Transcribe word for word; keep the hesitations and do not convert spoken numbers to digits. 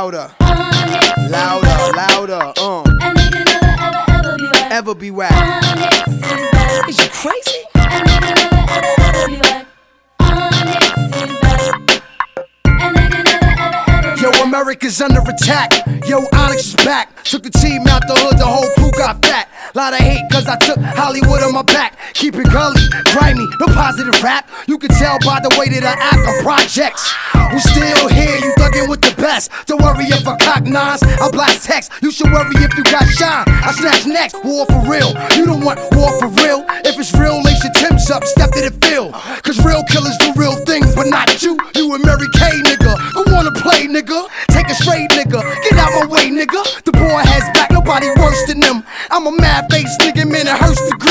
louder, louder, louder, uh. And they can never, ever, ever be whack. Ever be whack. Onyx is back. Is you crazy? And they can never, ever, ever be whack. Onyx is back. And they can never, ever, ever be Yo, whack. America's under attack. Yo, Onyx is back. Took the team out the hood, the whole crew got fat. Lot of hate cause I took Hollywood on my back. Keep it gully, grimy, no positive rap. You can tell by the way that I act on projects. We still here, you thuggin' with the best. Don't worry if I cock nines, I blast text. You should worry if you got shine, I snatch necks. War for real, you don't want war for real. If it's real, lace your Timbs up, step to the field. Cause real killers do real things, but not you. You a Mary Kay nigga, who wanna play nigga?